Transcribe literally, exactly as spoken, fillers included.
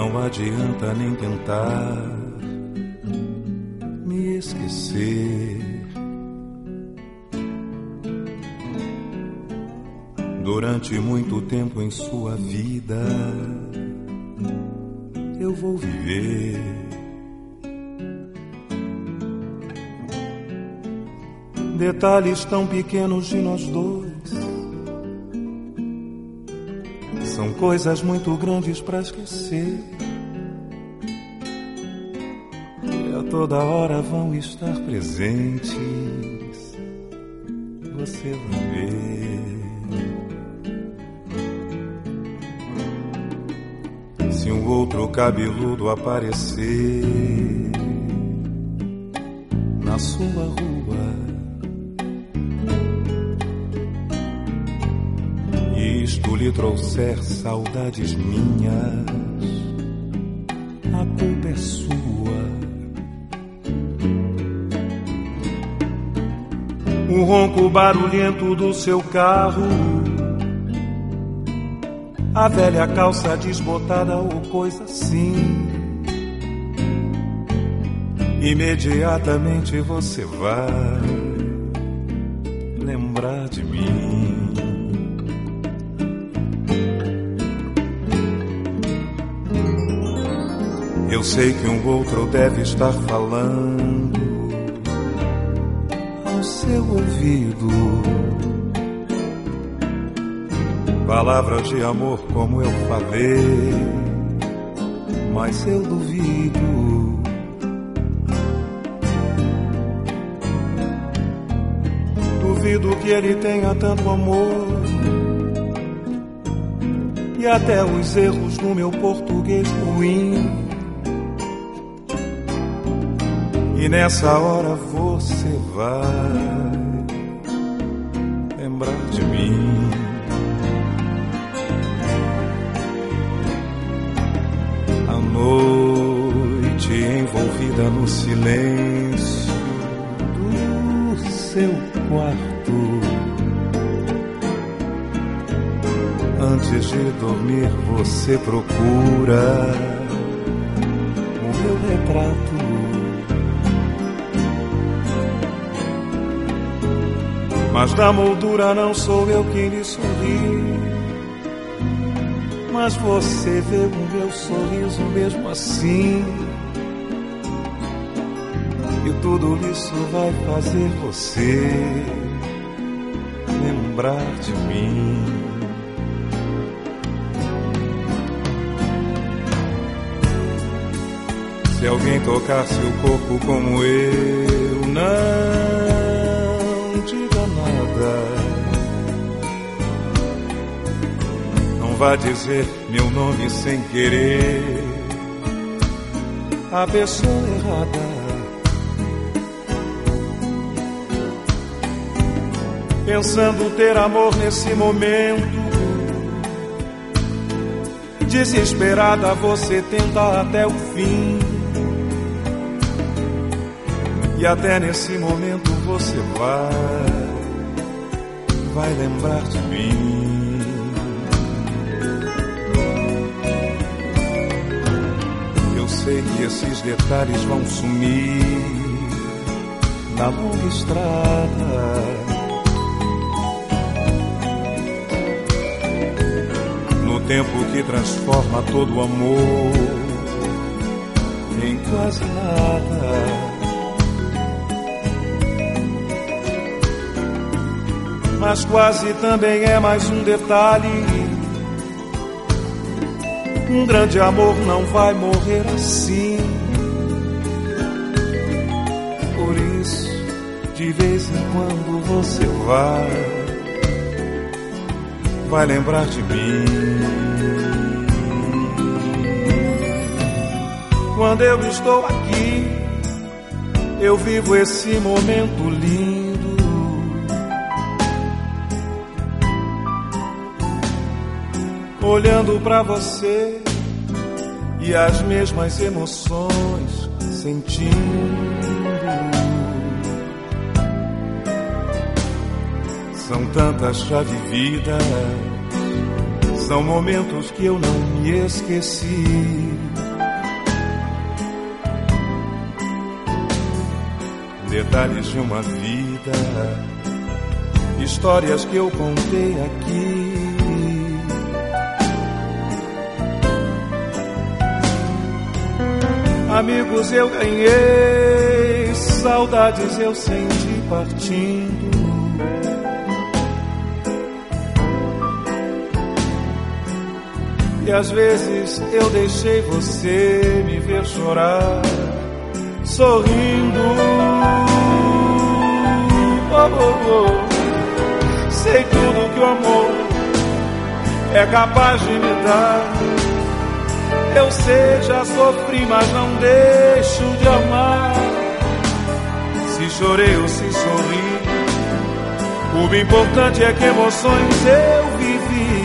não adianta nem tentar me esquecer. Durante muito tempo em sua vida eu vou viver. Detalhes tão pequenos de nós dois são coisas muito grandes pra esquecer. E a toda hora vão estar presentes. Você vai ver. Se um outro cabeludo aparecer na sua rua, isto lhe trouxer saudades minhas, a culpa é sua. O ronco barulhento do seu carro, a velha calça desbotada ou coisa assim, imediatamente você vai lembrar de mim. Eu sei que um outro deve estar falando ao seu ouvido palavras de amor como eu falei, mas eu duvido. Duvido que ele tenha tanto amor, e até os erros no meu português ruim. E nessa hora você vai lembrar de mim. A noite envolvida no silêncio do seu quarto, antes de dormir você procura o meu retrato. Mas da moldura não sou eu quem lhe sorri, mas você vê o meu sorriso mesmo assim. E tudo isso vai fazer você lembrar de mim. Se alguém tocar seu corpo como eu, não diga nada. Não vá dizer meu nome sem querer a pessoa errada. Pensando ter amor nesse momento, desesperada você tenta até o fim. E até nesse momento você vai, vai lembrar de mim. Eu sei que esses detalhes vão sumir na longa estrada. No tempo que transforma todo o amor em quase nada. Mas quase também é mais um detalhe. Um grande amor não vai morrer assim. Por isso, de vez em quando você vai, vai lembrar de mim. Quando eu estou aqui, eu vivo esse momento lindo. Olhando pra você e as mesmas emoções sentindo. São tantas já vividas, são momentos que eu não me esqueci. detalhes de uma vida, histórias que eu contei aqui. Amigos eu ganhei, saudades eu senti partindo. E às vezes eu deixei você me ver chorar, sorrindo. Oh, oh, oh. Sei tudo que o amor é capaz de me dar. Eu sei, já sofri, mas não deixo de amar. Se chorei ou se sorri, o importante é que emoções eu vivi.